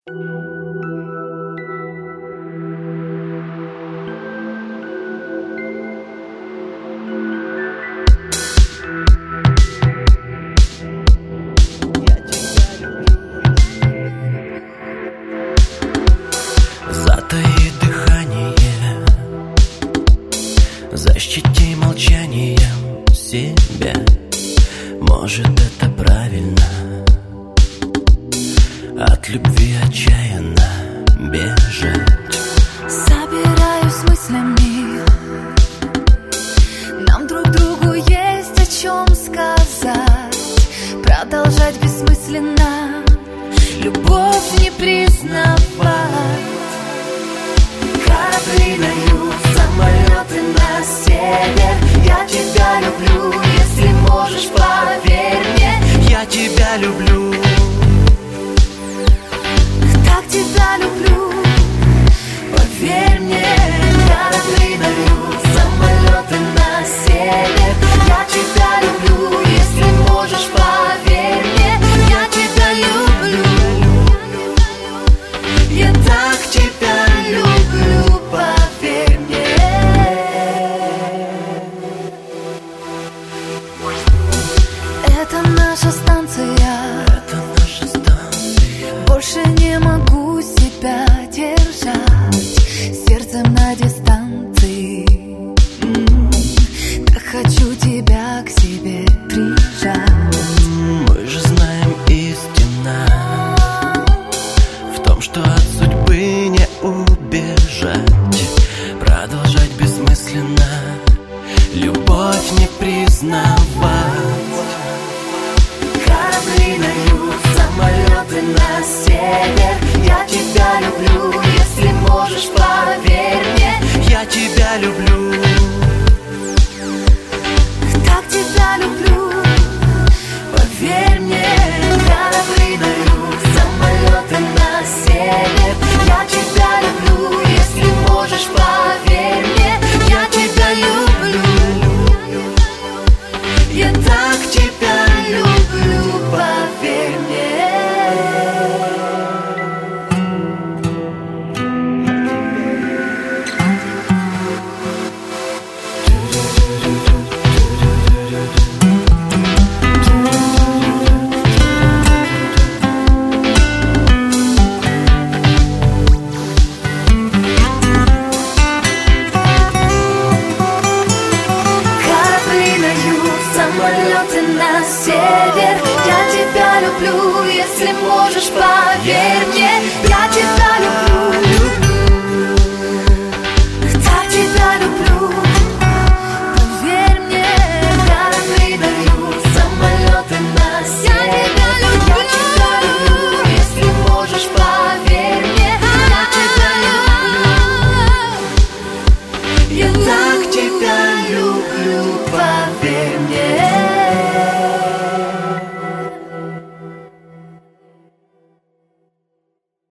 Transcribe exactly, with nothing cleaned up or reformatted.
Затаи дыхание, защити молчанием себя. Может, это правильно, от любви отчаянно бежать. Собираюсь мыслями, нам друг другу есть о чем сказать. Продолжать бессмысленно, любовь не признавать. Корабли на юг, самолеты на север. Я тебя люблю, если можешь, поверь мне. Я тебя люблю, так тебя люблю, поверь мне. Корабли на юг, самолеты на север. Я тебя люблю, если можешь, поверь мне. Я тебя люблю, я так тебя люблю, поверь мне. Это наша станция, это наша станция. больше не могу себя держать, сердцем на дистанции. М-м, так хочу тебя к себе прижать. Мы же знаем, истина в том, что от судьбы не убежать. Продолжать бессмысленно, любовь не признавать. Корабли на юг, самолеты на север. Я тебя люблю, если можешь, поверь мне. Я тебя люблю, так тебя люблю, поверь мне. Корабли на юг, самолеты на север. Я тебя люблю, если можешь, поверь мне. Я тебя люблю, я так тебя люблю, поверь мне. Корабли на юг, самолеты на север. Я тебя люблю, если можешь, поверь мне. Я тебя люблю, так тебя люблю, поверь мне. Корабли на юг, самолеты на север. Я тебя люблю, если можешь, поверь мне.